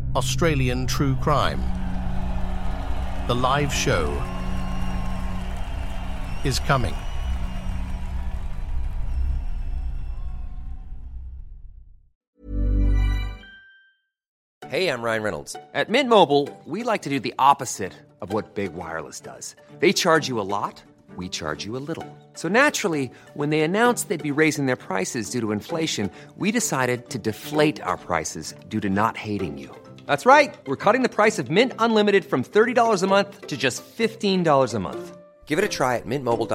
Australian true crime. The live show is coming. Hey, I'm Ryan Reynolds. At Mint Mobile, we like to do the opposite of what Big Wireless does. They charge you a lot, we charge you a little. So naturally, when they announced they'd be raising their prices due to inflation, we decided to deflate our prices due to not hating you. That's right. We're cutting the price of Mint Unlimited from $30 a month to just $15 a month. Give it a try at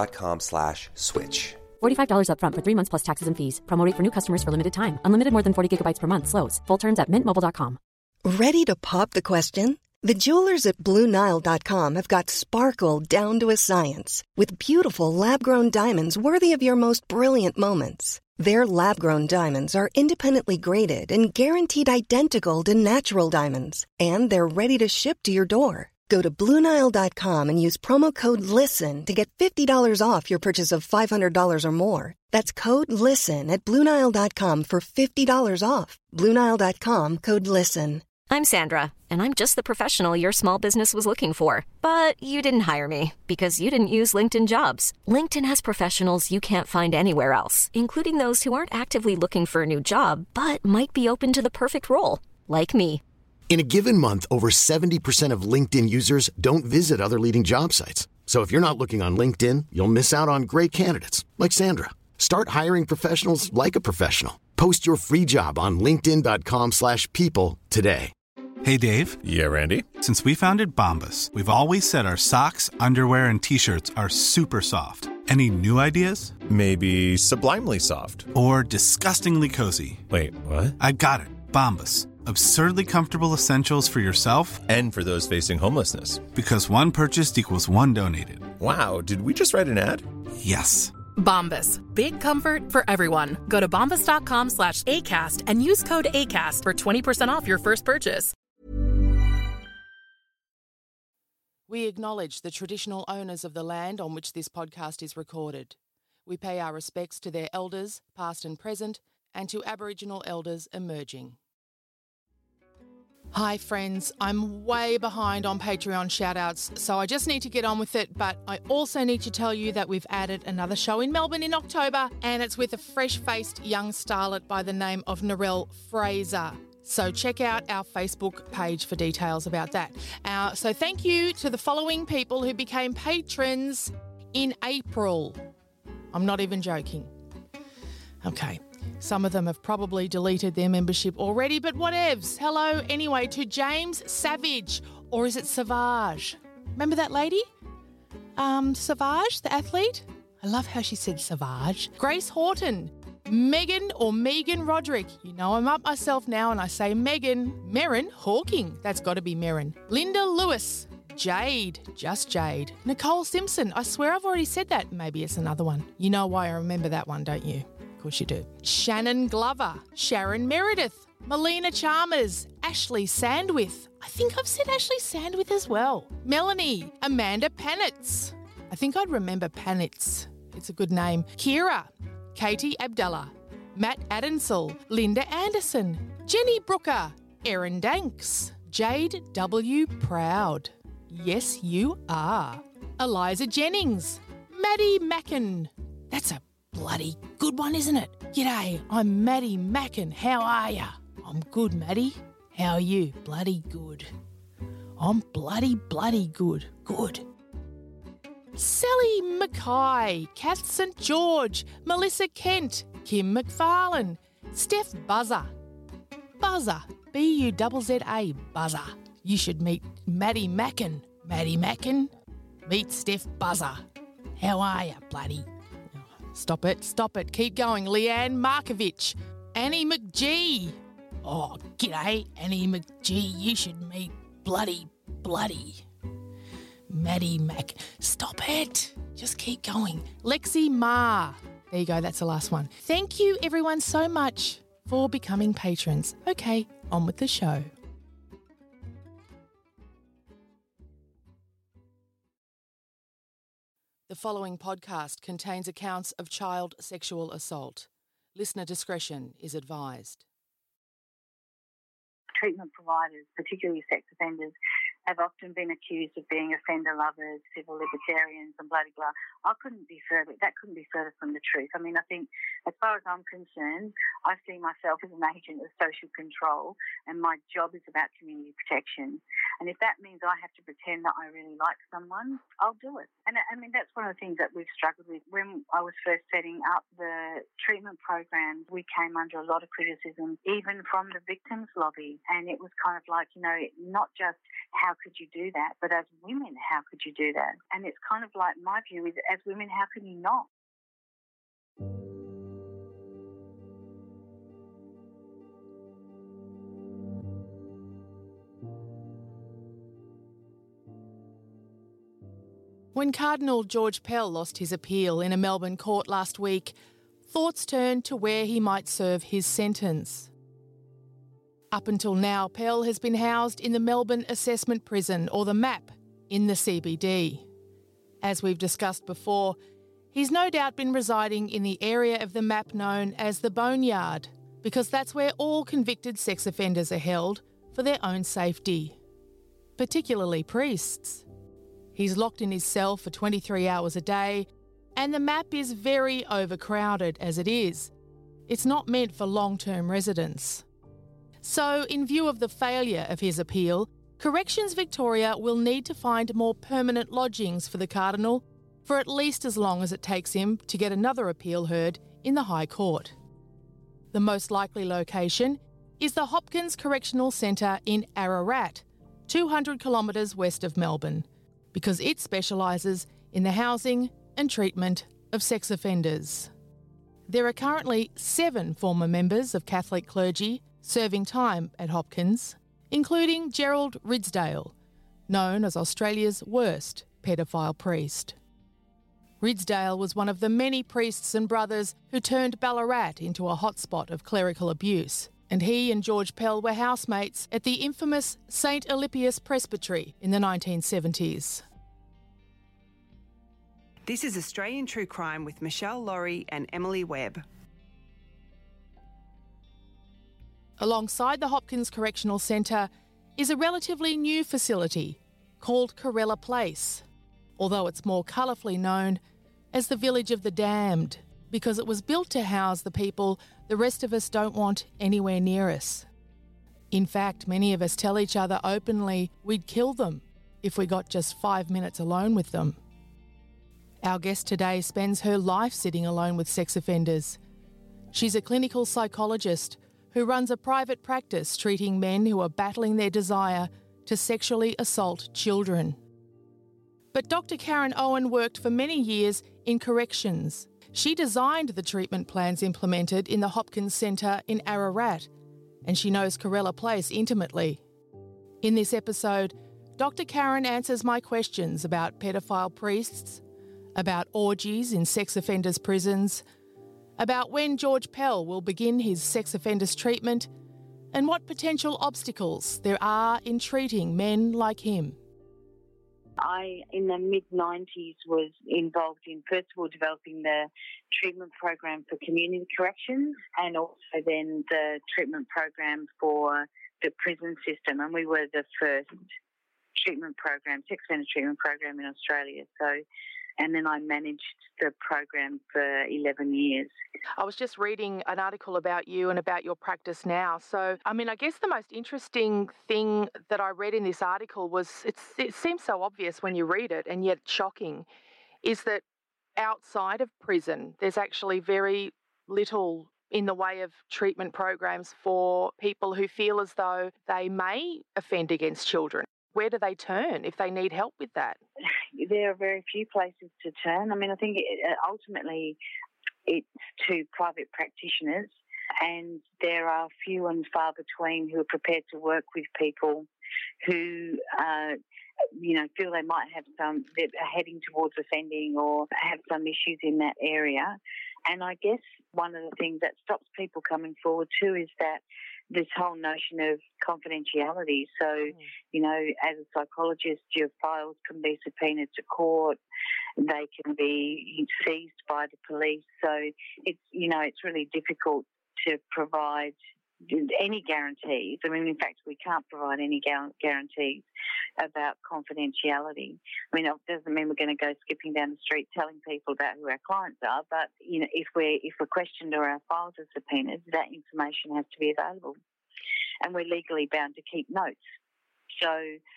mintmobile.com/switch. $45 up front for 3 months plus taxes and fees. Promo rate for new customers for limited time. Unlimited more than 40 gigabytes per month slows. Full terms at mintmobile.com. Ready to pop the question? The jewelers at BlueNile.com have got sparkle down to a science with beautiful lab-grown diamonds worthy of your most brilliant moments. Their lab-grown diamonds are independently graded and guaranteed identical to natural diamonds. And they're ready to ship to your door. Go to BlueNile.com and use promo code LISTEN to get $50 off your purchase of $500 or more. That's code LISTEN at BlueNile.com for $50 off. BlueNile.com, code LISTEN. I'm Sandra, and I'm just the professional your small business was looking for. But you didn't hire me because you didn't use LinkedIn Jobs. LinkedIn has professionals you can't find anywhere else, including those who aren't actively looking for a new job, but might be open to the perfect role, like me. In a given month, over 70% of LinkedIn users don't visit other leading job sites. So if you're not looking on LinkedIn, you'll miss out on great candidates like Sandra. Start hiring professionals like a professional. Post your free job on linkedin.com/people today. Hey, Dave. Yeah, Randy. Since we founded Bombas, we've always said our socks, underwear, and T-shirts are super soft. Any new ideas? Maybe sublimely soft. Or disgustingly cozy. Wait, what? I got it. Bombas. Absurdly comfortable essentials for yourself and for those facing homelessness. Because one purchased equals one donated. Wow, did we just write an ad? Yes. Bombas. Big comfort for everyone. Go to bombas.com/ACAST and use code ACAST for 20% off your first purchase. We acknowledge the traditional owners of the land on which this podcast is recorded. We pay our respects to their elders, past and present, and to Aboriginal elders emerging. Hi friends, I'm way behind on Patreon shoutouts, so I just need to get on with it, but I also need to tell you that we've added another show in Melbourne in October, and it's with a fresh-faced young starlet by the name of Narelle Fraser. So check out our Facebook page for details about that. So thank you to the following people who became patrons in April. I'm not even joking. Okay. Some of them have probably deleted their membership already, but whatevs. Hello, anyway, to James Savage, or is it Savage? Remember that lady? Savage, the athlete? I love how she said Savage. Grace Horton, Megan or Megan Roderick. You know I'm up myself now and I say Megan. Merrin Hawking, that's got to be Merrin. Linda Lewis, Jade, just Jade. Nicole Simpson, I swear I've already said that. Maybe it's another one. You know why I remember that one, don't you? Of course you do. Shannon Glover, Sharon Meredith, Melina Chalmers, Ashley Sandwith. I think I've said Ashley Sandwith as well. Melanie, Amanda Panitz. I think I'd remember Panitz. It's a good name. Kira, Katie Abdallah, Matt Adensel, Linda Anderson, Jenny Brooker, Erin Danks, Jade W. Proud. Yes, you are. Eliza Jennings, Maddie Mackin. That's a bloody good one, isn't it? G'day, I'm Maddie Mackin. How are ya? I'm good, Maddie. How are you? Bloody good. I'm bloody good. Good. Sally Mackay, Kath St. George, Melissa Kent, Kim McFarlane, Steph Buzzer. Buzzer, B-U-Z-Z-A, Buzzer. You should meet Maddie Mackin. Maddie Mackin, meet Steph Buzzer. How are ya, bloody? Stop it, keep going. Leanne Markovich, Annie McGee. Oh, g'day, Annie McGee, you should meet bloody. Maddie Mac. Stop it. Just keep going. Lexi Ma. There you go, that's the last one. Thank you everyone so much for becoming patrons. Okay, on with the show. The following podcast contains accounts of child sexual assault. Listener discretion is advised. treatment providers, particularly sex offenders, have often been accused of being offender lovers, civil libertarians, and blah, blah, blah. That couldn't be further from the truth. I mean, I think as far as I'm concerned, I see myself as an agent of social control, and my job is about community protection. And if that means I have to pretend that I really like someone, I'll do it. And I mean, that's one of the things that we've struggled with. When I was first setting up the treatment program, we came under a lot of criticism, even from the victims lobby. And it was kind of like, not just how could you do that, but as women, how could you do that? And it's kind of like, my view is, as women, how can you not? When Cardinal George Pell lost his appeal in a Melbourne court last week, thoughts turned to where he might serve his sentence. Up until now, Pell has been housed in the Melbourne Assessment Prison, or the MAP, in the CBD. As we've discussed before, he's no doubt been residing in the area of the MAP known as the Boneyard, because that's where all convicted sex offenders are held for their own safety, particularly priests. He's locked in his cell for 23 hours a day, and the MAP is very overcrowded as it is. It's not meant for long-term residents. So, in view of the failure of his appeal, Corrections Victoria will need to find more permanent lodgings for the Cardinal for at least as long as it takes him to get another appeal heard in the High Court. The most likely location is the Hopkins Correctional Centre in Ararat, 200 kilometres west of Melbourne, because it specialises in the housing and treatment of sex offenders. There are currently 7 former members of Catholic clergy serving time at Hopkins, including Gerald Ridsdale, known as Australia's worst paedophile priest. Ridsdale was one of the many priests and brothers who turned Ballarat into a hotspot of clerical abuse, and he and George Pell were housemates at the infamous St Alypius Presbytery in the 1970s. This is Australian True Crime with Michelle Laurie and Emily Webb. Alongside the Hopkins Correctional Centre is a relatively new facility called Corella Place, although it's more colourfully known as the Village of the Damned, because it was built to house the people the rest of us don't want anywhere near us. In fact, many of us tell each other openly we'd kill them if we got just 5 minutes alone with them. Our guest today spends her life sitting alone with sex offenders. She's a clinical psychologist who runs a private practice treating men who are battling their desire to sexually assault children. But Dr. Karen Owen worked for many years in corrections. She designed the treatment plans implemented in the Hopkins Centre in Ararat, and she knows Corella Place intimately. In this episode, Dr. Karen answers my questions about paedophile priests, about orgies in sex offenders' prisons, about when George Pell will begin his sex offenders treatment, and what potential obstacles there are in treating men like him. I, in the mid-90s, was involved in, first of all, developing the treatment program for community corrections and also then the treatment program for the prison system. And we were the first treatment program, sex offender treatment program in Australia. And then I managed the program for 11 years. I was just reading an article about you and about your practice now. So, I mean, I guess the most interesting thing that I read in this article was, it seems so obvious when you read it and yet shocking, is that outside of prison, there's actually very little in the way of treatment programs for people who feel as though they may offend against children. Where do they turn if they need help with that? There are very few places to turn. I mean, I think ultimately it's to private practitioners, and there are few and far between who are prepared to work with people who, feel they might have that are heading towards offending or have some issues in that area. And I guess one of the things that stops people coming forward too is that this whole notion of confidentiality. So, as a psychologist, your files can be subpoenaed to court. They can be seized by the police. So it's really difficult to provide any guarantees. I mean, in fact, we can't provide any guarantees about confidentiality. I mean, it doesn't mean we're going to go skipping down the street telling people about who our clients are, but, you know, if we're questioned or our files are subpoenaed, that information has to be available. And we're legally bound to keep notes. So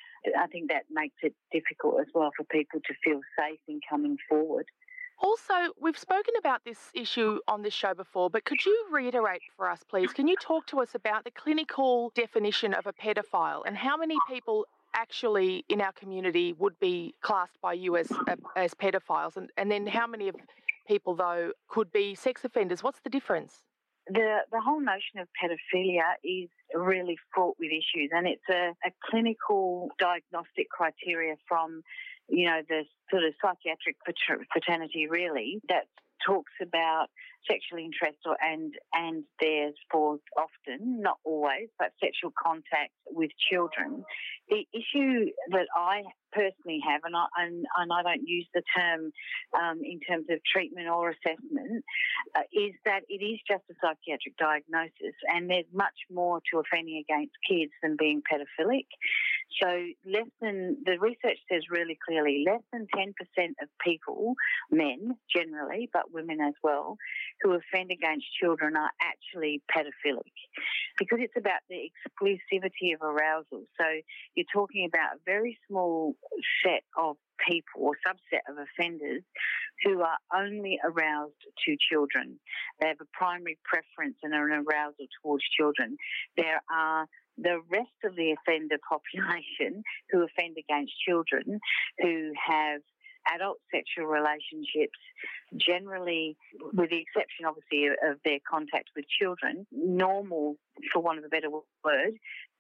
I think that makes it difficult as well for people to feel safe in coming forward. Also, we've spoken about this issue on this show before, but could you reiterate for us, please? Can you talk to us about the clinical definition of a pedophile and how many people actually in our community would be classed by you as pedophiles, and then how many of people, though, could be sex offenders? What's the difference? The whole notion of pedophilia is really fraught with issues, and it's a clinical diagnostic criteria from, you know, the sort of psychiatric fraternity, really, that talks about sexual interest and there's for often, not always, but sexual contact with children. The issue that I personally have, and I don't use the term in terms of treatment or assessment, is that it is just a psychiatric diagnosis, and there's much more to offending against kids than being pedophilic. So the research says really clearly, less than 10% of people, men generally, but women as well, who offend against children are actually pedophilic, because it's about the exclusivity of arousal. So you're talking about a very small set of people or subset of offenders who are only aroused to children. They have a primary preference and an arousal towards children. There are the rest of the offender population who offend against children, who have adult sexual relationships, generally, with the exception, obviously, of their contact with children, normal, for want of a better word,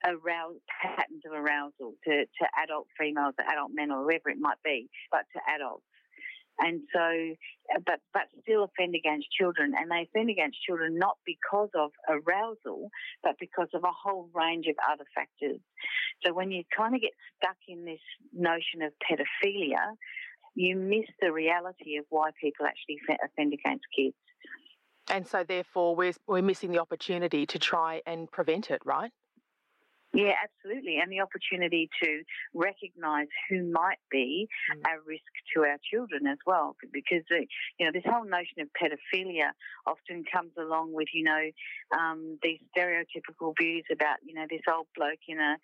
patterns of arousal to adult females, to adult men, or whoever it might be, but to adults. And so, but still offend against children. And they offend against children not because of arousal, but because of a whole range of other factors. So when you kind of get stuck in this notion of pedophilia, you miss the reality of why people actually offend against kids. And so, therefore, we're missing the opportunity to try and prevent it, right? Yeah, absolutely. And the opportunity to recognise who might be a risk to our children as well. Because, you know, this whole notion of pedophilia often comes along with, you know, these stereotypical views about, you know, this old bloke in a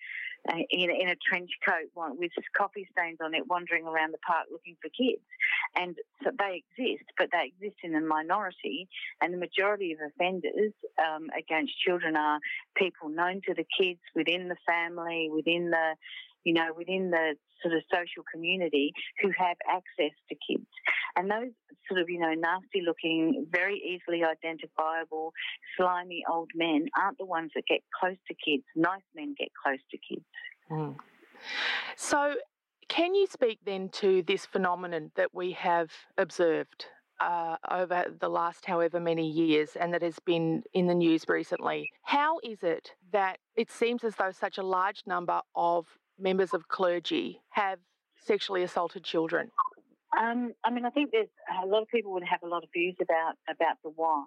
trench coat with coffee stains on it wandering around the park looking for kids. And so they exist, but they exist in a minority. And the majority of offenders against children are people known to the kids within the family, within the sort of social community, who have access to kids. And those sort of, you know, nasty looking, very easily identifiable, slimy old men aren't the ones that get close to kids. Nice men get close to kids. Mm. So can you speak then to this phenomenon that we have observed over the last however many years and that has been in the news recently? How is it that it seems as though such a large number of members of clergy have sexually assaulted children? I mean, I think there's a lot of people would have a lot of views about the why.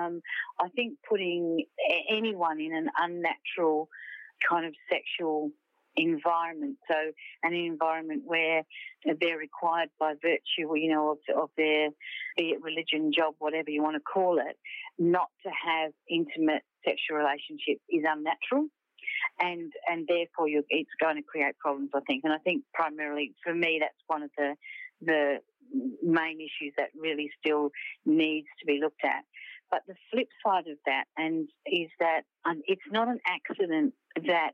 I think putting anyone in an unnatural kind of sexual environment, so an environment where they're required by virtue, you know, of their, be it religion, job, whatever you want to call it, not to have intimate sexual relationships is unnatural. And therefore it's going to create problems, I think. And I think primarily for me that's one of the main issues that really still needs to be looked at. But the flip side of that is that it's not an accident that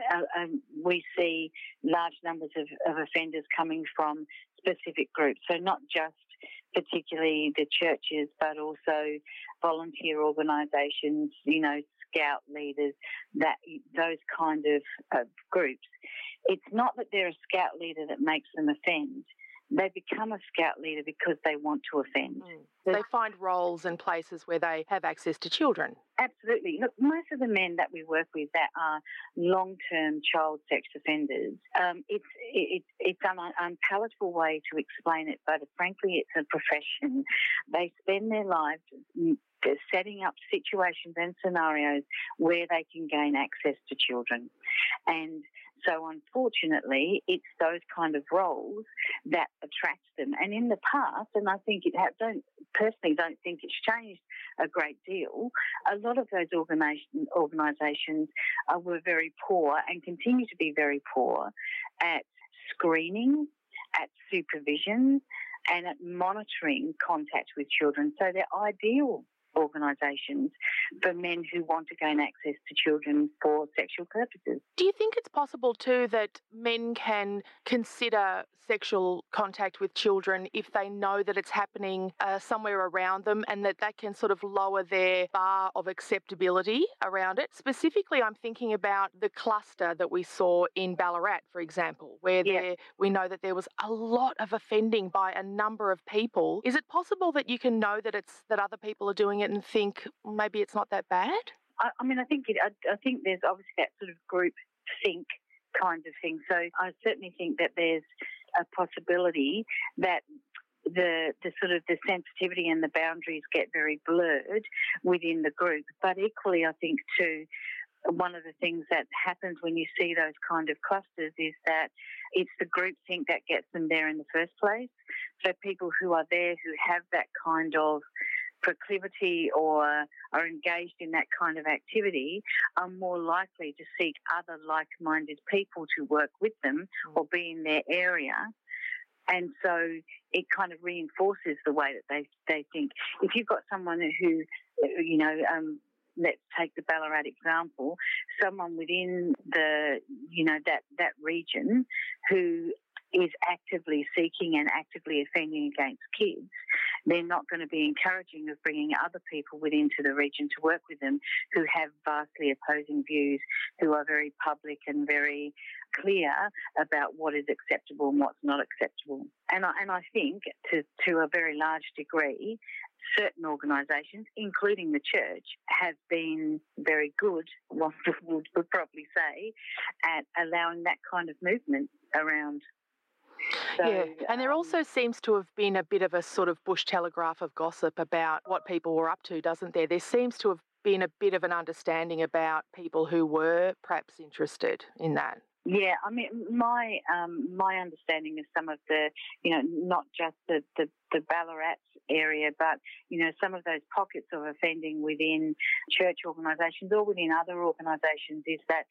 we see large numbers of offenders coming from specific groups. So not just particularly the churches, but also volunteer organisations, you know, scout leaders, those kind of groups. It's not that they're a scout leader that makes them offend. They become a scout leader because they want to offend. They find roles and places where they have access to children. Absolutely. Look, most of the men that we work with that are long-term child sex offenders, it's an unpalatable way to explain it, but frankly, it's a profession. They spend their lives setting up situations and scenarios where they can gain access to children. And so unfortunately, it's those kind of roles that attract them. And in the past, and I think personally don't think it's changed a great deal, a lot of those organisations were very poor and continue to be very poor at screening, at supervision, and at monitoring contact with children. So they're ideal organisations for men who want to gain access to children for sexual purposes. Do you think it's possible too that men can consider sexual contact with children if they know that it's happening somewhere around them, and that can sort of lower their bar of acceptability around it? Specifically, I'm thinking about the cluster that we saw in Ballarat, for example, where we know that there was a lot of offending by a number of people. Is it possible that you can know that other people are doing it and think maybe it's not that bad? I mean, I think there's obviously that sort of group think kind of thing. So I certainly think that there's a possibility that the sort of the sensitivity and the boundaries get very blurred within the group. But equally, I think too, one of the things that happens when you see those kind of clusters is that it's the group think that gets them there in the first place. So people who are there who have that kind of proclivity or are engaged in that kind of activity are more likely to seek other like-minded people to work with them or be in their area. And so it kind of reinforces the way that they think. If you've got someone who, let's take the Ballarat example, someone within the, that region who is actively seeking and actively offending against kids, they're not going to be encouraging of bringing other people within to the region to work with them who have vastly opposing views, who are very public and very clear about what is acceptable and what's not acceptable. And I think to a very large degree, certain organisations, including the church, have been very good, one would probably say, at allowing that kind of movement around. So, and there also seems to have been a bit of a sort of bush telegraph of gossip about what people were up to, doesn't there? There seems to have been a bit of an understanding about people who were perhaps interested in that. Yeah, I mean, my understanding of some of the, not just the Ballarat area, but, some of those pockets of offending within church organisations or within other organisations is that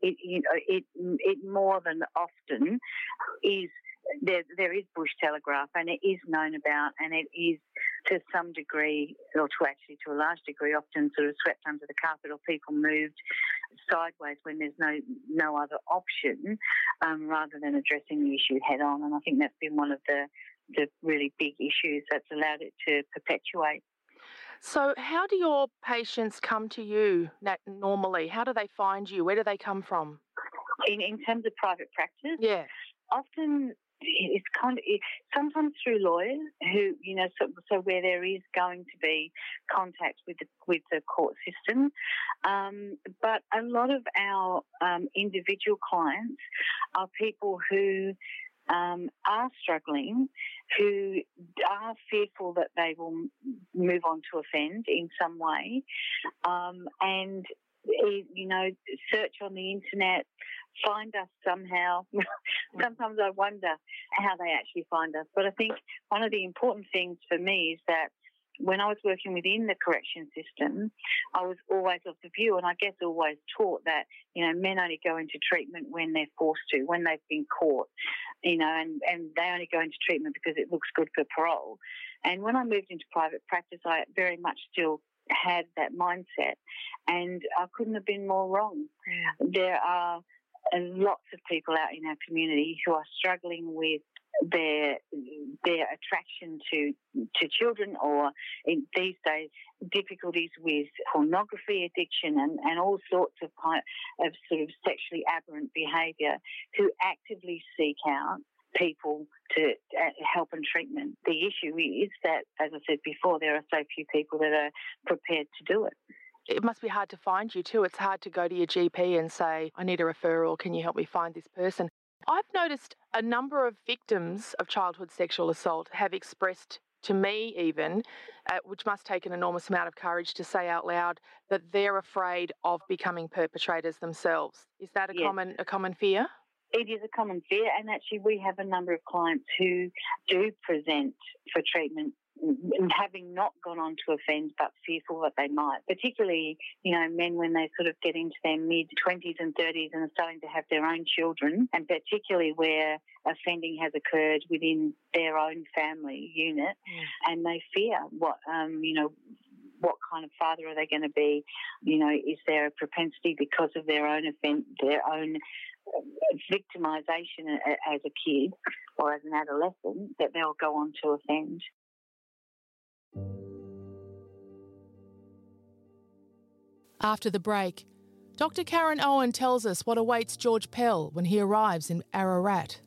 it more than often is there is bush telegraph, and it is known about, and it is to some degree, or to a large degree, often sort of swept under the carpet, or people moved sideways when there's no other option, rather than addressing the issue head on. And I think that's been one of the really big issues that's allowed it to perpetuate. So how do your patients come to you normally? How do they find you? Where do they come from? In terms of private practice? Yeah. Often it's sometimes through lawyers who, so where there is going to be contact with the court system. But a lot of our individual clients are people who are struggling, who are fearful that they will move on to offend in some way, and search on the internet, find us somehow. Sometimes I wonder how they actually find us. But I think one of the important things for me is that when I was working within the correction system, I was always of the view, and I guess always taught, that, men only go into treatment when they're forced to, when they've been caught, and they only go into treatment because it looks good for parole. And when I moved into private practice, I very much still had that mindset, and I couldn't have been more wrong. There are lots of people out in our community who are struggling with their attraction to children, or in these days difficulties with pornography addiction and all sorts of sort of sexually aberrant behaviour, who actively seek out people to help and treatment. The issue is that, as I said before, there are so few people that are prepared to do it. It must be hard to find you too. It's hard to go to your GP and say, I need a referral, can you help me find this person? I've noticed a number of victims of childhood sexual assault have expressed to me even, which must take an enormous amount of courage to say out loud that they're afraid of becoming perpetrators themselves. Is that a common fear? It is a common fear, and actually we have a number of clients who do present for treatment having not gone on to offend but fearful that they might, particularly, men when they sort of get into their mid-20s and 30s and are starting to have their own children, and particularly where offending has occurred within their own family unit, and they fear what kind of father are they going to be? Is there a propensity because of their own victimisation as a kid or as an adolescent that they'll go on to offend? After the break, Dr. Karen Owen tells us what awaits George Pell when he arrives in Ararat.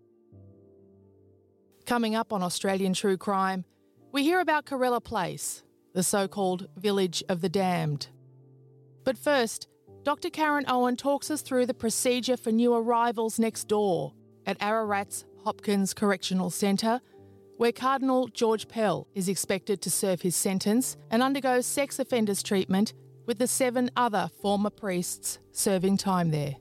Coming up on Australian True Crime, we hear about Corella Place, the so-called Village of the Damned. But first, Dr. Karen Owen talks us through the procedure for new arrivals next door at Ararat's Hopkins Correctional Centre, where Cardinal George Pell is expected to serve his sentence and undergo sex offenders treatment with the 7 other former priests serving time there.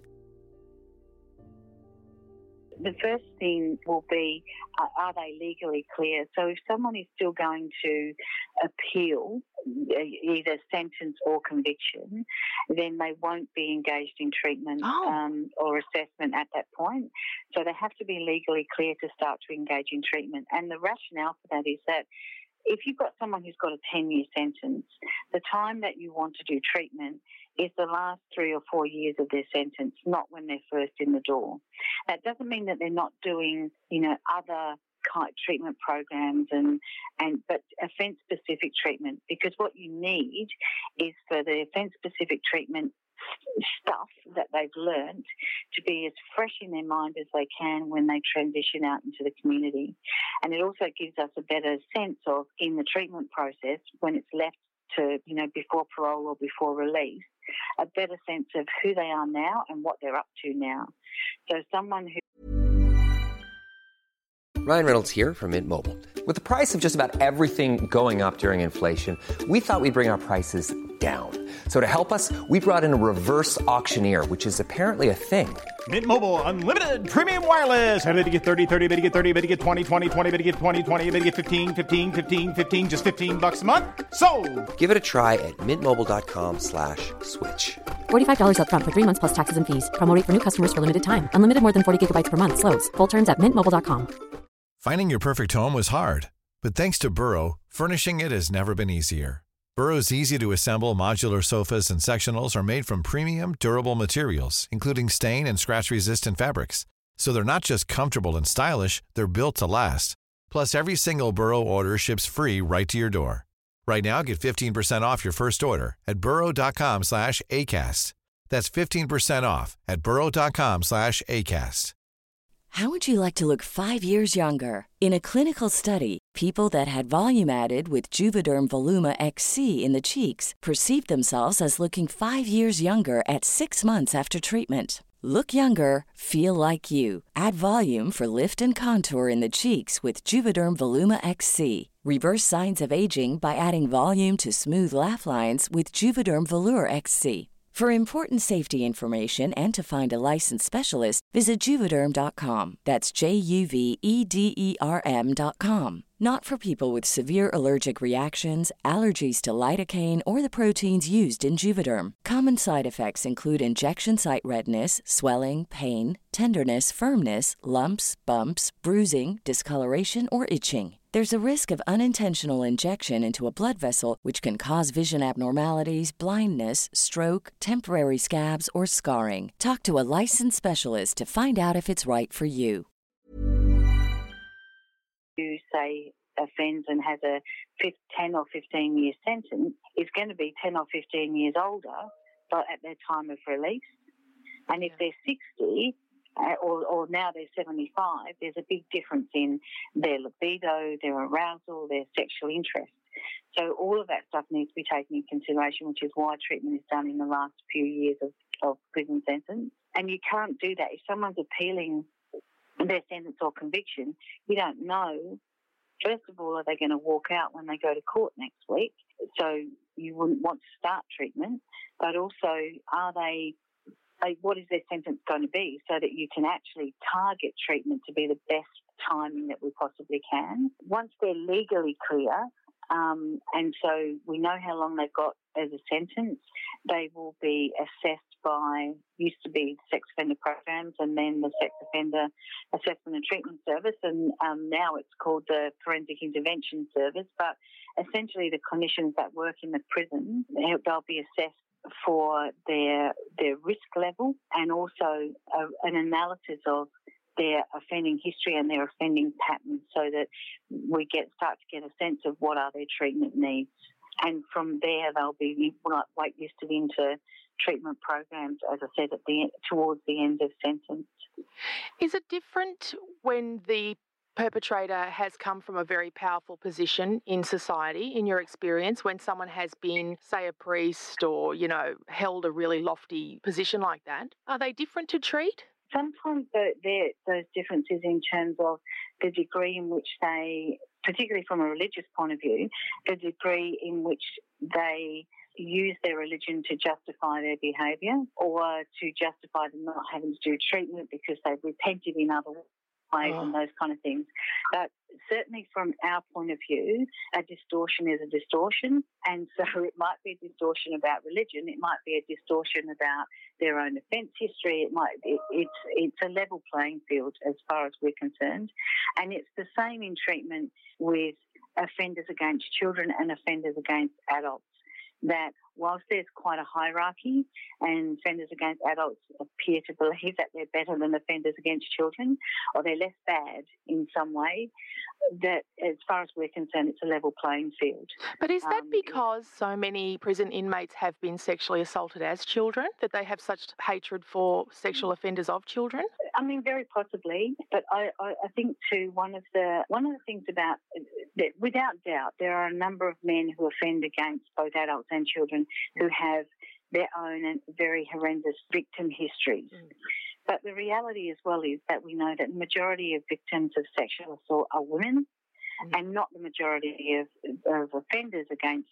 The first thing will be, are they legally clear? So if someone is still going to appeal either sentence or conviction, then they won't be engaged in treatment or assessment at that point. So they have to be legally clear to start to engage in treatment. And the rationale for that is that if you've got someone who's got a 10-year sentence, the time that you want to do treatment is the last 3 or 4 years of their sentence, not when they're first in the door. That doesn't mean that they're not doing, other treatment programs but offence-specific treatment, because what you need is for the offence-specific treatment stuff that they've learnt to be as fresh in their mind as they can when they transition out into the community. And it also gives us a better sense of, in the treatment process, when it's left to, before parole or before release, a better sense of who they are now and what they're up to now. So someone who... Ryan Reynolds here from Mint Mobile. With the price of just about everything going up during inflation, we thought we'd bring our prices down. So to help us, we brought in a reverse auctioneer, which is apparently a thing. Mint Mobile Unlimited Premium Wireless. How to get 30, 30, bit to get 30, bit to get 20, 20, 20, bit to get 20, 20, bit to get 15, 15, 15, 15, just $15 a month? Sold! Give it a try at mintmobile.com/switch. $45 up front for 3 months plus taxes and fees. Promo rate for new customers for limited time. Unlimited more than 40 gigabytes per month. Slows full terms at mintmobile.com. Finding your perfect home was hard, but thanks to Burrow, furnishing it has never been easier. Burrow's easy-to-assemble modular sofas and sectionals are made from premium, durable materials, including stain and scratch-resistant fabrics. So they're not just comfortable and stylish, they're built to last. Plus, every single Burrow order ships free right to your door. Right now, get 15% off your first order at burrow.com/ACAST. That's 15% off at burrow.com/ACAST. How would you like to look 5 years younger? In a clinical study, people that had volume added with Juvederm Voluma XC in the cheeks perceived themselves as looking 5 years younger at 6 months after treatment. Look younger, feel like you. Add volume for lift and contour in the cheeks with Juvederm Voluma XC. Reverse signs of aging by adding volume to smooth laugh lines with Juvederm Volure XC. For important safety information and to find a licensed specialist, visit Juvederm.com. That's JUVEDERM.com. Not for people with severe allergic reactions, allergies to lidocaine, or the proteins used in Juvederm. Common side effects include injection site redness, swelling, pain, tenderness, firmness, lumps, bumps, bruising, discoloration, or itching. There's a risk of unintentional injection into a blood vessel, which can cause vision abnormalities, blindness, stroke, temporary scabs, or scarring. Talk to a licensed specialist to find out if it's right for you. Who, say, offends and has a 10 or 15-year sentence is going to be 10 or 15 years older but at their time of release. And if they're 60... or now they're 75, there's a big difference in their libido, their arousal, their sexual interest. So all of that stuff needs to be taken into consideration, which is why treatment is done in the last few years of prison sentence. And you can't do that. If someone's appealing their sentence or conviction, you don't know First of all, are they going to walk out when they go to court next week? So you wouldn't want to start treatment, but also what is their sentence going to be so that you can actually target treatment to be the best timing that we possibly can. Once they're legally clear, and so we know how long they've got as a sentence, they will be assessed by, used to be sex offender programs and then the sex offender assessment and treatment service, and now it's called the forensic intervention service. But essentially the clinicians that work in the prison, they'll be assessed for their risk level and also an analysis of their offending history and their offending patterns, so that we start to get a sense of what are their treatment needs. And from there, they'll be waitlisted into treatment programs, as I said, towards the end of sentence. Is it different when the perpetrator has come from a very powerful position in society, in your experience, when someone has been, say, a priest or, held a really lofty position like that? Are they different to treat? Sometimes those differences in terms of the degree in which they, particularly from a religious point of view, the degree in which they use their religion to justify their behaviour or to justify them not having to do treatment because they've repented in other ways and those kind of things. But certainly from our point of view, a distortion is a distortion, and so it might be a distortion about religion, it might be a distortion about their own offence history, it's a level playing field as far as we're concerned. And it's the same in treatment with offenders against children and offenders against adults, that whilst there's quite a hierarchy and offenders against adults appear to believe that they're better than offenders against children or they're less bad in some way, that as far as we're concerned, it's a level playing field. But is that because so many prison inmates have been sexually assaulted as children, that they have such hatred for sexual offenders of children? I mean, very possibly, but I think too one of the things about that, without doubt, there are a number of men who offend against both adults and children who have their own and very horrendous victim histories. But the reality as well is that we know that the majority of victims of sexual assault are women, and not the majority of offenders against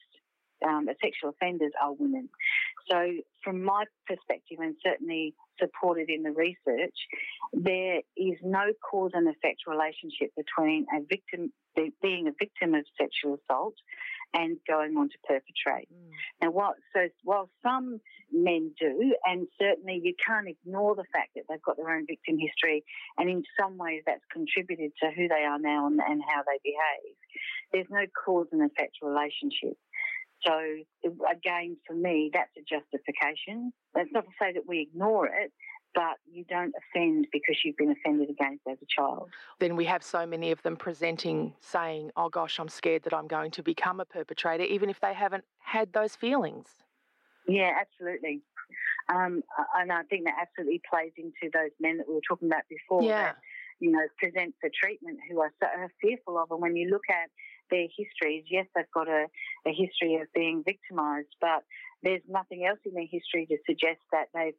sexual offenders are women. So from my perspective, and certainly supported in the research, there is no cause and effect relationship between a victim being a victim of sexual assault and going on to perpetrate. Now, while some men do, and certainly you can't ignore the fact that they've got their own victim history, and in some ways that's contributed to who they are now and how they behave, there's no cause and effect relationship. So, again, for me, that's a justification. That's not to say that we ignore it, but you don't offend because you've been offended against as a child. Then we have so many of them presenting, saying, oh gosh, I'm scared that I'm going to become a perpetrator, even if they haven't had those feelings. Yeah, absolutely. And I think that absolutely plays into those men that we were talking about before that, present for treatment who are fearful of. And when you look at their histories, yes, they've got a history of being victimised, but there's nothing else in their history to suggest that they've,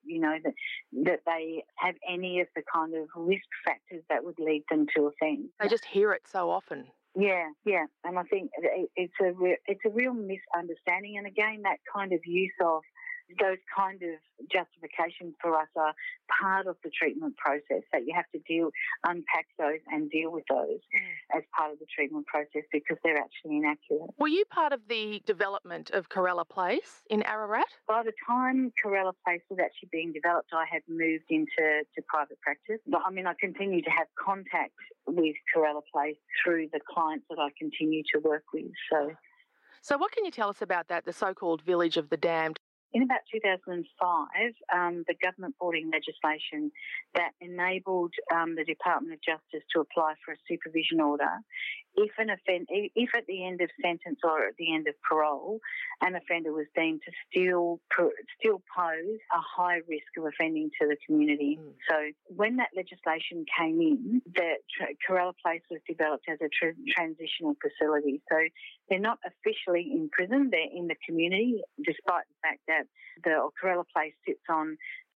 that they have any of the kind of risk factors that would lead them to offend. They just hear it so often. Yeah, and I think it's a real misunderstanding. And again, that kind of use of those kind of justifications for us are part of the treatment process, that you have to unpack those and deal with those as part of the treatment process because they're actually inaccurate. Were you part of the development of Corella Place in Ararat? By the time Corella Place was actually being developed, I had moved into private practice. But I mean, I continue to have contact with Corella Place through the clients that I continue to work with. So what can you tell us about that, the so-called Village of the Damned? In about 2005, the government brought in legislation that enabled the Department of Justice to apply for a supervision order if at the end of sentence or at the end of parole, an offender was deemed to still pose a high risk of offending to the community. So when that legislation came in, the Corella Place was developed as a transitional facility. So they're not officially in prison, they're in the community, despite the fact that the Corella Place sits on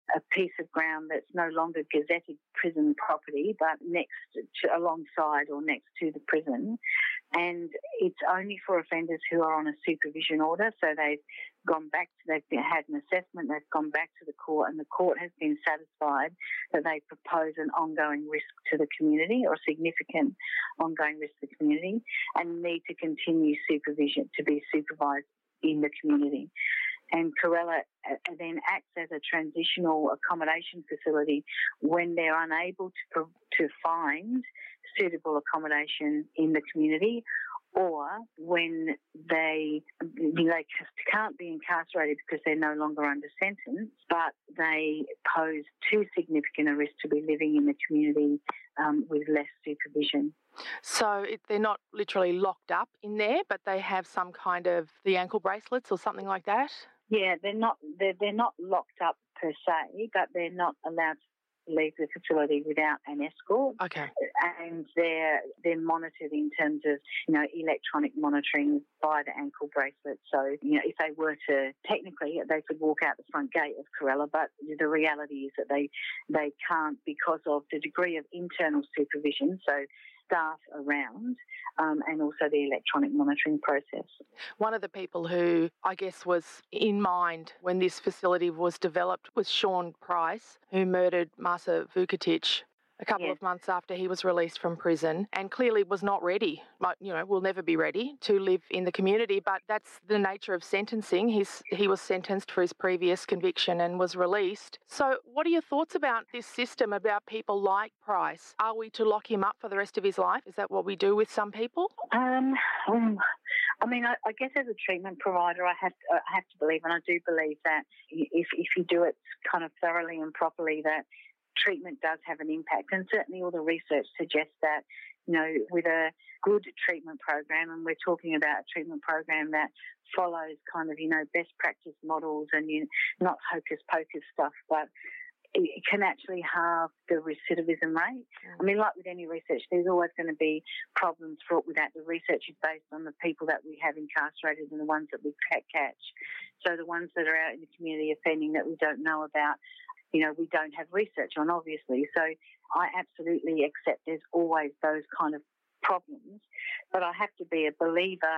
a piece of ground that's no longer gazetted prison property, but alongside or next to the prison. And it's only for offenders who are on a supervision order. So they've had an assessment, they've gone back to the court, and the court has been satisfied that they propose an ongoing risk to the community or significant ongoing risk to the community and need to continue supervision to be supervised in the community. And Corella then acts as a transitional accommodation facility when they're unable to find suitable accommodation in the community, or when they can't be incarcerated because they're no longer under sentence, but they pose too significant a risk to be living in the community with less supervision. So they're not literally locked up in there, but they have some kind of the ankle bracelets or something like that? Yeah, they're not locked up per se, but they're not allowed to leave the facility without an escort. Okay. And they're monitored in terms of, electronic monitoring by the ankle bracelet. So, if they were to, technically, they could walk out the front gate of Corella, but the reality is that they can't because of the degree of internal supervision. So staff around, and also the electronic monitoring process. One of the people who I guess was in mind when this facility was developed was Sean Price, who murdered Marsa Vukotic a couple of months after he was released from prison, and clearly was not ready, will never be ready to live in the community, but that's the nature of sentencing. He was sentenced for his previous conviction and was released. So what are your thoughts about this system, about people like Price? Are we to lock him up for the rest of his life? Is that what we do with some people? I guess as a treatment provider, I have to believe, and I do believe that if you do it kind of thoroughly and properly, that treatment does have an impact. And certainly all the research suggests that, with a good treatment program, and we're talking about a treatment program that follows kind of, best practice models and not hocus pocus stuff, but it can actually halve the recidivism rate. I mean, like with any research, there's always going to be problems fraught with that. The research is based on the people that we have incarcerated and the ones that we catch. So the ones that are out in the community offending that we don't know about, we don't have research on, obviously. So I absolutely accept there's always those kind of problems, but I have to be a believer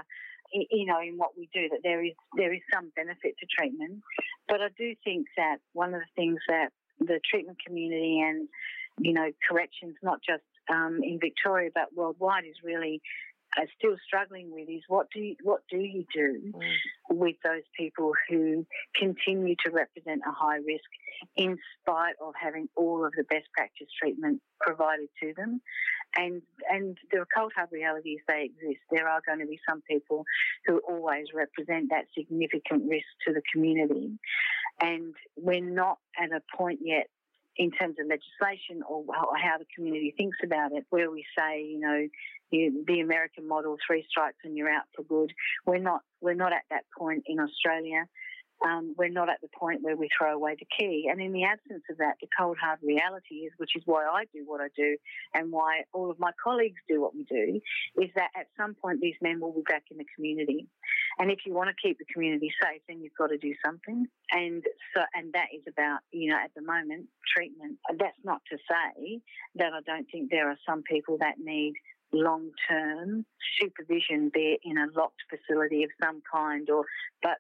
in what we do, that there is some benefit to treatment. But I do think that one of the things that the treatment community and, corrections, not just in Victoria but worldwide, is really still struggling with is what do you do with those people who continue to represent a high risk in spite of having all of the best practice treatment provided to them. And the cold hard reality is they exist. There are going to be some people who always represent that significant risk to the community. And we're not at a point yet in terms of legislation or how the community thinks about it, where we say, the American model, 3 strikes and you're out for good. We're not at that point in Australia. We're not at the point where we throw away the key. And in the absence of that, the cold hard reality is, which is why I do what I do and why all of my colleagues do what we do, is that at some point these men will be back in the community. And if you want to keep the community safe, then you've got to do something. And that is about, at the moment, treatment. That's not to say that I don't think there are some people that need long-term supervision, be it in a locked facility of some kind, but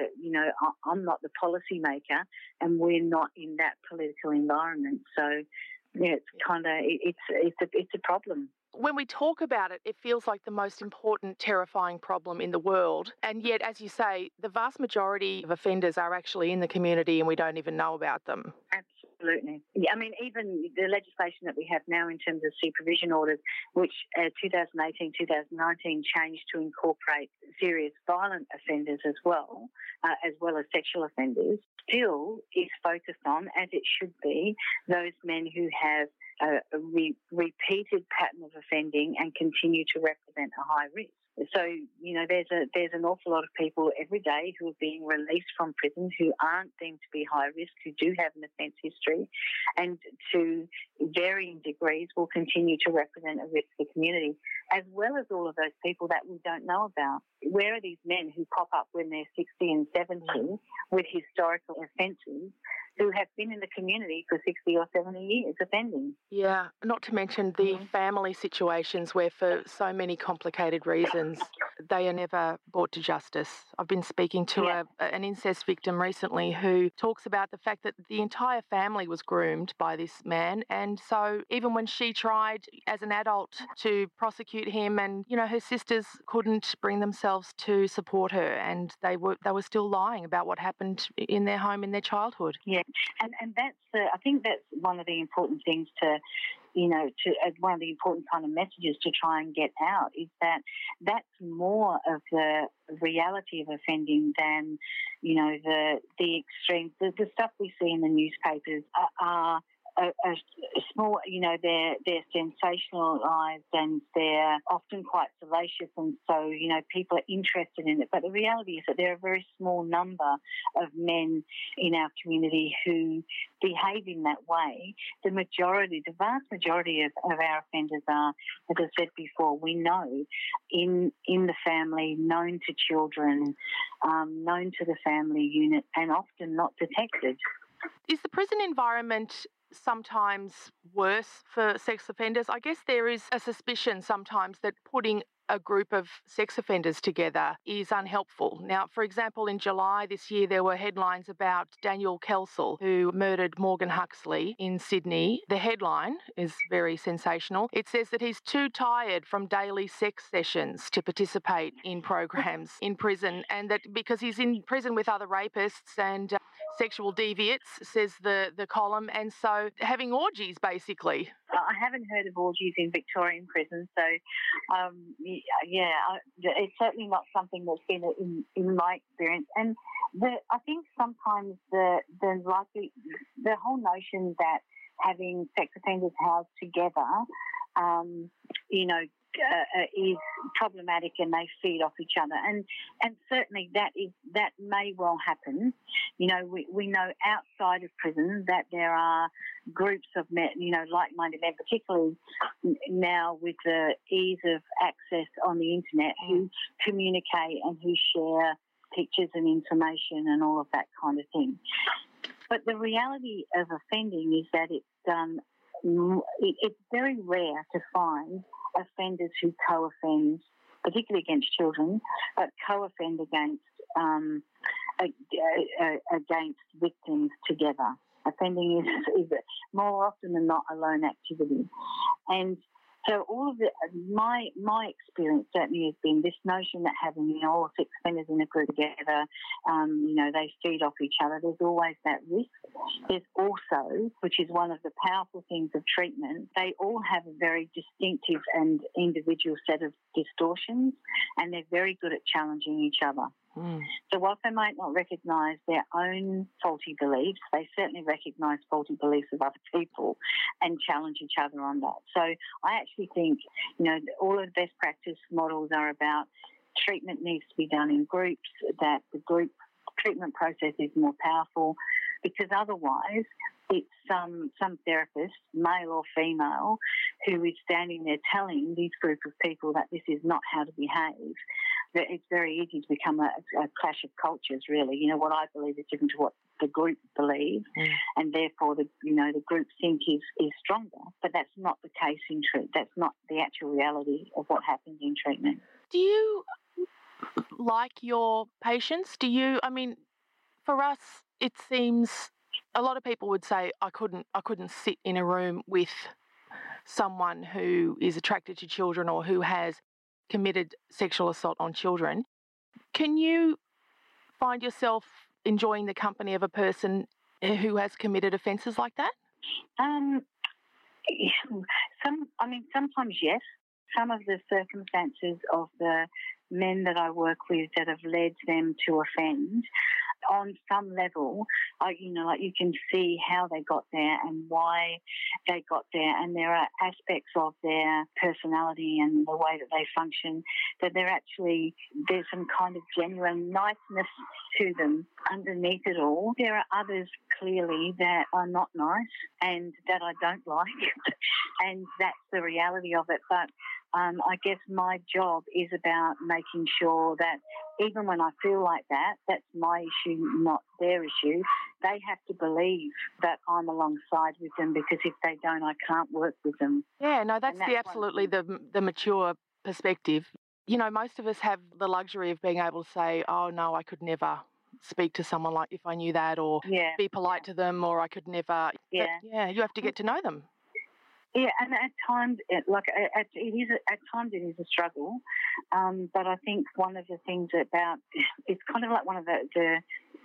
I'm not the policy maker, and we're not in that political environment. So it's a problem. When we talk about it, it feels like the most important, terrifying problem in the world. And yet, as you say, the vast majority of offenders are actually in the community and we don't even know about them. Absolutely. Yeah, I mean, even the legislation that we have now in terms of supervision orders, which 2018, 2019 changed to incorporate serious violent offenders as well as sexual offenders, still is focused on, as it should be, those men who have a repeated pattern of offending and continue to represent a high risk. So, there's an awful lot of people every day who are being released from prison who aren't deemed to be high risk, who do have an offence history, and to varying degrees will continue to represent a risk to the community, as well as all of those people that we don't know about. Where are these men who pop up when they're 60 and 70 with historical offences who have been in the community for 60 or 70 years offending. Yeah, not to mention the family situations where for so many complicated reasons they are never brought to justice. I've been speaking to an incest victim recently who talks about the fact that the entire family was groomed by this man, and so even when she tried as an adult to prosecute him, and her sisters couldn't bring themselves to support her, and they were still lying about what happened in their home in their childhood. Yeah, and that's I think that's one of the important things to one of the important kind of messages to try and get out is that that's more of the reality of offending than the extreme. The stuff we see in the newspapers are small, they're sensationalised and they're often quite salacious, and so, people are interested in it. But the reality is that there are a very small number of men in our community who behave in that way. The vast majority of our offenders are, as I said before, we know in the family, known to children, known to the family unit, and often not detected. Is the prison environment sometimes worse for sex offenders? I guess there is a suspicion sometimes that putting a group of sex offenders together is unhelpful. Now, for example, in July this year, there were headlines about Daniel Kelsall, who murdered Morgan Huxley in Sydney. The headline is very sensational. It says that he's too tired from daily sex sessions to participate in programs in prison, and that because he's in prison with other rapists and sexual deviates, says the column, and so having orgies, basically. I haven't heard of orgies in Victorian prisons, so it's certainly not something that's been in my experience. And I think sometimes the whole notion that having sex offenders housed together, is problematic, and they feed off each other, and certainly that may well happen. We know outside of prison that there are groups of men, like-minded men, particularly now with the ease of access on the internet, who communicate and who share pictures and information and all of that kind of thing. But the reality of offending is that it's very rare to find offenders who co-offend, particularly against children, but co-offend against victims together. Offending is more often than not a lone activity, and so all of my experience certainly has been this notion that having all sex offenders in a group together, they feed off each other. There's always that risk. There's also, which is one of the powerful things of treatment, they all have a very distinctive and individual set of distortions, and they're very good at challenging each other. So whilst they might not recognise their own faulty beliefs, they certainly recognise faulty beliefs of other people and challenge each other on that. So I actually think, all of the best practice models are about treatment needs to be done in groups, that the group treatment process is more powerful, because otherwise it's some therapist, male or female, who is standing there telling these group of people that this is not how to behave. That it's very easy to become a clash of cultures, really. What I believe is different to what the group believes, and therefore the group think is stronger. But that's not the case in treatment. That's not the actual reality of what happens in treatment. Do you like your patients? For us, it seems a lot of people would say I couldn't sit in a room with someone who is attracted to children or who has committed sexual assault on children. Can you find yourself enjoying the company of a person who has committed offences like that? Sometimes yes. Some of the circumstances of the men that I work with that have led them to offend, on some level, you can see how they got there and why they got there, and there are aspects of their personality and the way that they function that there's some kind of genuine niceness to them underneath it all. There are others clearly that are not nice and that I don't like, and that's the reality of it. But I guess my job is about making sure that even when I feel like that, that's my issue, not their issue. They have to believe that I'm alongside with them, because if they don't, I can't work with them. Yeah, no, that's absolutely the mature perspective. You know, most of us have the luxury of being able to say, oh, no, I could never speak to someone like if I knew that, or be polite to them, or I could never. Yeah. But, you have to get to know them. Yeah, and at times, at times it is a struggle, but I think one of the things about it's kind of like one of the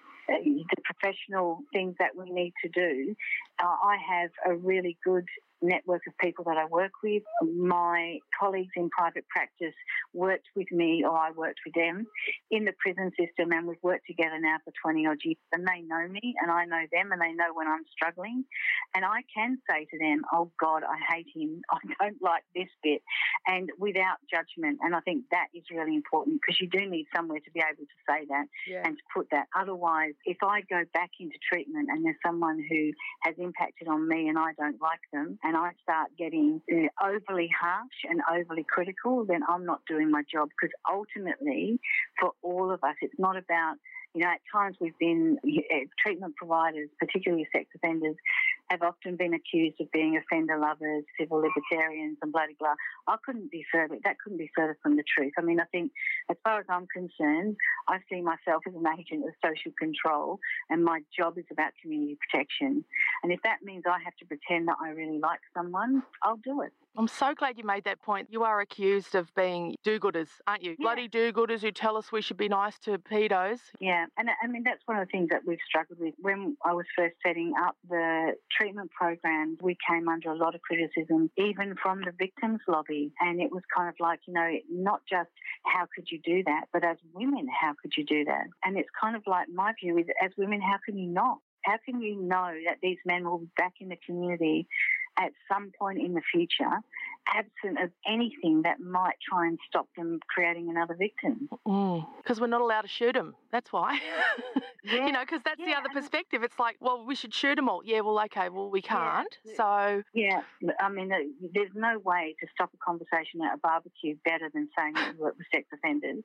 professional things that we need to do. I have a really good network of people that I work with. My colleagues in private practice worked with me, or I worked with them in the prison system, and we've worked together now for 20 odd years, and they know me and I know them, and they know when I'm struggling, and I can say to them, oh God, I hate him, I don't like this bit, and without judgment. And I think that is really important, because you do need somewhere to be able to say that and to put that. Otherwise, if I go back into treatment and there's someone who has impacted on me and I don't like them, and I start getting overly harsh and overly critical, then I'm not doing my job. Because ultimately, for all of us, it's not about, at times we've been, treatment providers, particularly sex offenders, have often been accused of being offender lovers, civil libertarians, and blah, blah, blah. That couldn't be further from the truth. I mean, I think as far as I'm concerned, I see myself as an agent of social control, and my job is about community protection. And if that means I have to pretend that I really like someone, I'll do it. I'm so glad you made that point. You are accused of being do-gooders, aren't you? Yeah. Bloody do-gooders who tell us we should be nice to pedos. Yeah, and I mean, that's one of the things that we've struggled with. When I was first setting up the treatment program, we came under a lot of criticism, even from the victims lobby. And it was kind of like, not just how could you do that, but as women, how could you do that? And it's kind of like, my view is, as women, how can you not? How can you know that these men will be back in the community at some point in the future, absent of anything that might try and stop them creating another victim? Because we're not allowed to shoot them. That's why. Because that's the other perspective. It's like, well, we should shoot them all. Yeah, well, okay, well, we can't. Yeah. So... Yeah, I mean, there's no way to stop a conversation at a barbecue better than saying that you work with sex offenders.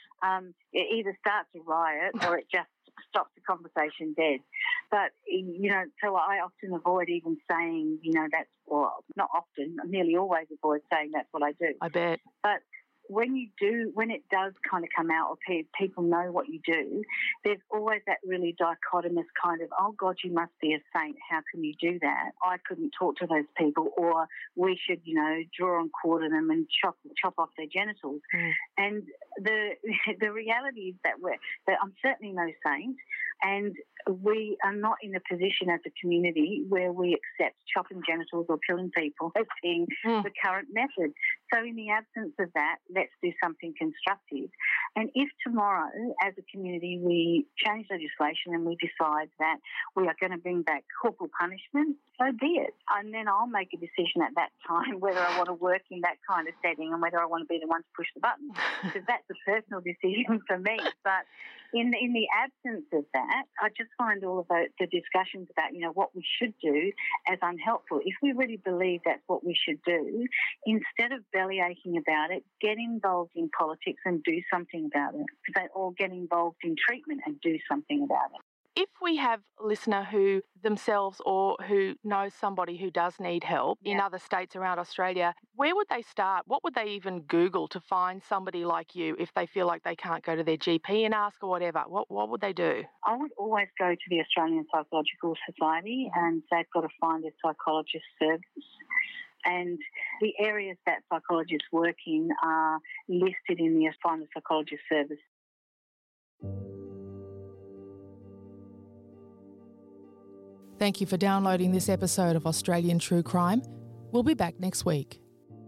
It either starts a riot or it just stops the conversation dead. But, so I often avoid even saying, that's, well, not often, I nearly always avoid saying that's what I do. I bet. But when it does kind of come out, or people know what you do, there's always that really dichotomous kind of, oh God, you must be a saint, how can you do that? I couldn't talk to those people, or we should, draw and quarter them and chop off their genitals. And the reality is that I'm certainly no saint, and we are not in a position as a community where we accept chopping genitals or killing people as being the current method. So in the absence of that, let's do something constructive. And if tomorrow, as a community, we change legislation and we decide that we are going to bring back corporal punishment, so be it. And then I'll make a decision at that time whether I want to work in that kind of setting and whether I want to be the one to push the button, because that's a personal decision for me. But in the absence of that, I just find all of the discussions about, what we should do as unhelpful. If we really believe that's what we should do, instead of belly aching about it, get involved in politics and do something about it, or get involved in treatment and do something about it. If we have a listener who themselves or who knows somebody who does need help in other states around Australia, where would they start? What would they even Google to find somebody like you if they feel like they can't go to their GP and ask or whatever? What would they do? I would always go to the Australian Psychological Society, and they've got to find a psychologist service. And the areas that psychologists work in are listed in the Find a Psychologist service. Thank you for downloading this episode of Australian True Crime. We'll be back next week.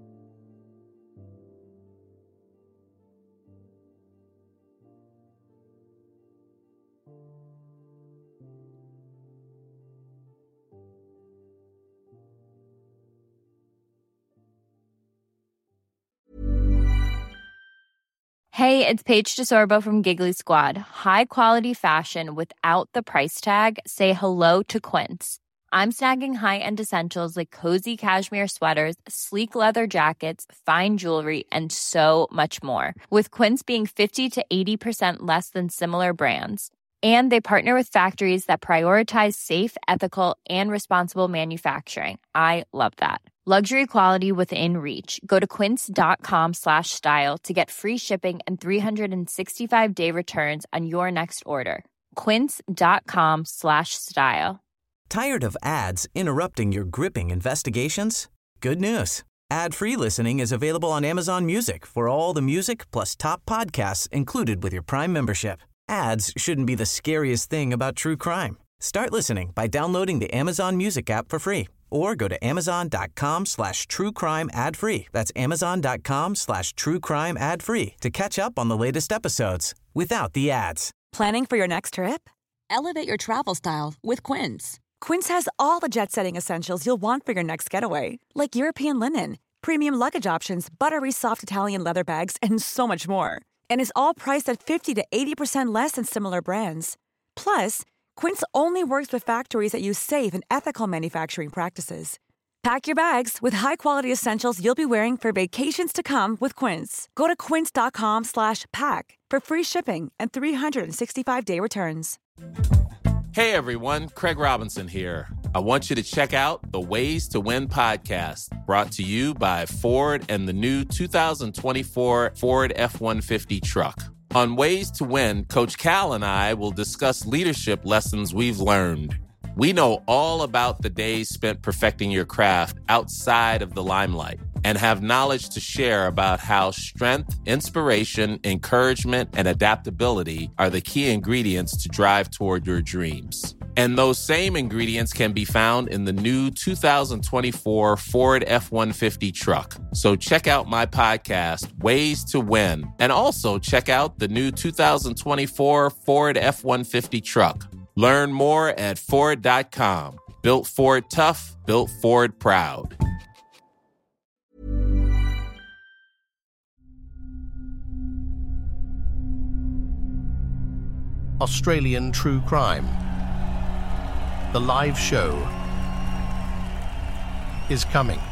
Hey, it's Paige DeSorbo from Giggly Squad. High quality fashion without the price tag. Say hello to Quince. I'm snagging high-end essentials like cozy cashmere sweaters, sleek leather jackets, fine jewelry, and so much more. With Quince being 50 to 80% less than similar brands. And they partner with factories that prioritize safe, ethical, and responsible manufacturing. I love that. Luxury quality within reach. Go to quince.com/style to get free shipping and 365-day returns on your next order. Quince.com/style. Tired of ads interrupting your gripping investigations? Good news. Ad-free listening is available on Amazon Music for all the music plus top podcasts included with your Prime membership. Ads shouldn't be the scariest thing about true crime. Start listening by downloading the Amazon Music app for free or go to amazon.com/truecrime ad-free. That's amazon.com/truecrime ad-free to catch up on the latest episodes without the ads. Planning for your next trip? Elevate your travel style with Quince. Quince has all the jet-setting essentials you'll want for your next getaway, like European linen, premium luggage options, buttery soft Italian leather bags, and so much more. And is all priced at 50 to 80% less than similar brands. Plus, Quince only works with factories that use safe and ethical manufacturing practices. Pack your bags with high-quality essentials you'll be wearing for vacations to come with Quince. Go to quince.com/pack for free shipping and 365-day returns. Hey everyone, Craig Robinson here. I want you to check out the Ways to Win podcast, brought to you by Ford and the new 2024 Ford F-150 truck. On Ways to Win, Coach Cal and I will discuss leadership lessons we've learned. We know all about the days spent perfecting your craft outside of the limelight and have knowledge to share about how strength, inspiration, encouragement, and adaptability are the key ingredients to drive toward your dreams. And those same ingredients can be found in the new 2024 Ford F-150 truck. So check out my podcast, Ways to Win, and also check out the new 2024 Ford F-150 truck. Learn more at Ford.com. Built Ford tough, built Ford proud. Australian True Crime. The live show is coming.